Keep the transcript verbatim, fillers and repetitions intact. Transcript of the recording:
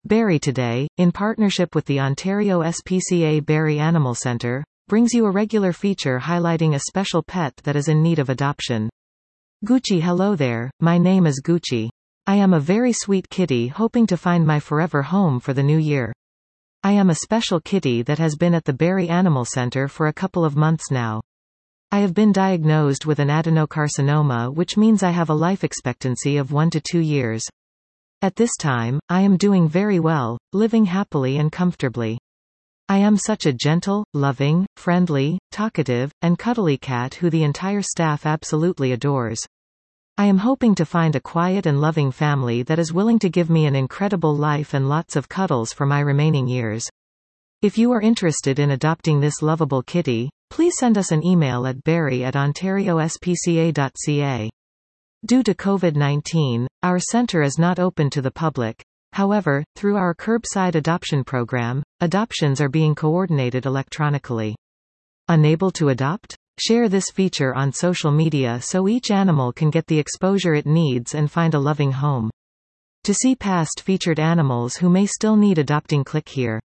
Barrie Today, in partnership with the Ontario S P C A Barrie Animal Centre, brings you a regular feature highlighting a special pet that is in need of adoption. Gucci. Hello there, my name is Gucci. I am a very sweet kitty hoping to find my forever home for the new year. I am a special kitty that has been at the Barrie Animal Centre for a couple of months now. I have been diagnosed with an adenocarcinoma, which means I have a life expectancy of one to two years. At this time, I am doing very well, living happily and comfortably. I am such a gentle, loving, friendly, talkative, and cuddly cat who the entire staff absolutely adores. I am hoping to find a quiet and loving family that is willing to give me an incredible life and lots of cuddles for my remaining years. If you are interested in adopting this lovable kitty, please send us an email at barrie at ontario s p c a dot c a. Due to COVID nineteen, our centre is not open to the public. However, through our curbside adoption program, adoptions are being coordinated electronically. Unable to adopt? Share this feature on social media so each animal can get the exposure it needs and find a loving home. To see past featured animals who may still need adopting, click here.